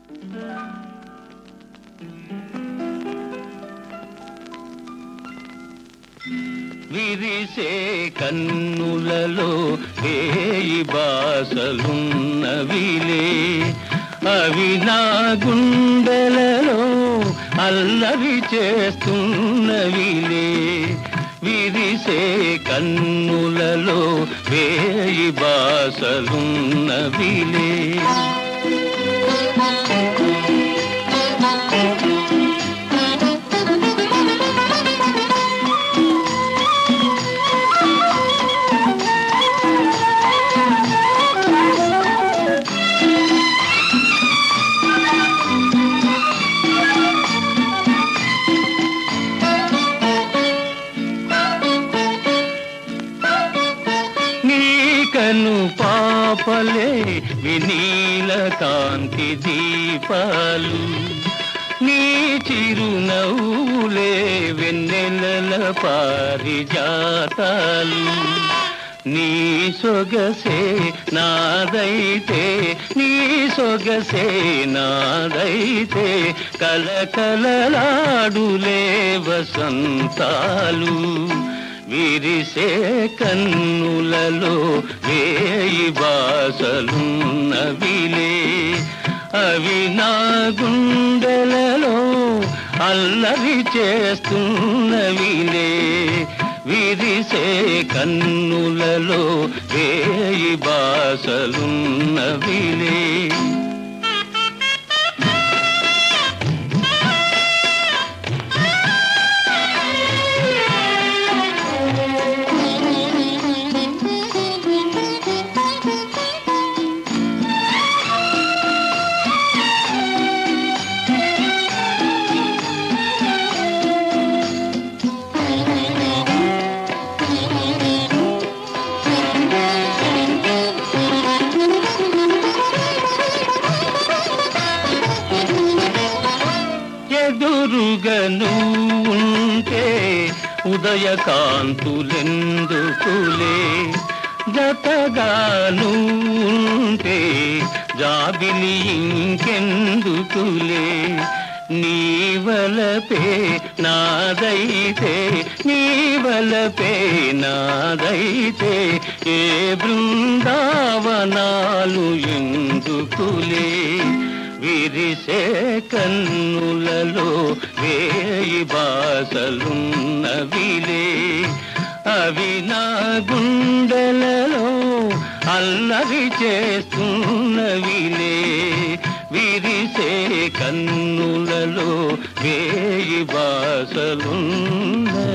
విరిసే కన్నులలో వేయి బాసలున్నవిలే, అవి నా గుండెలలో అల్లరి చేస్తున్నవిలే. విరిసే కన్నులలో వేయి బాసలున్నవిలే. కను పాపలే వినీల కాంతి దీపాలు, నీ చిరునవ్వులే వెన్నెలల పారిజాతాలు. నీ సొగసే నాదైతే, నీ సొగసే నాదైతే, కలకలలాడులే వసంతాలు. విరిసే కన్నులలో వేయి బాసలున్నవిలే, అవి నా గుండెలలో అల్లరి చేస్తున్నవిలే. విరిసే కన్నులలో వేయి బాసలున్నవిలే. ఎదురుగను ఉంటే ఉదయకాంతులెందుకులే, జతగాను ఉంటే జాబిలి ఇంకెందుకులే. నీ వలపే నాదైతే, నీ వలపే నాదైతే, ఏ బృందావనాలు ఎందుకులే. విరిసే కన్నులలో వేయి బాసలున్నవిలే, అవి నా గుండెలలో అల్లరి చేస్తున్నవిలే. విరిసే కన్నులలో వేయి బాసలున్న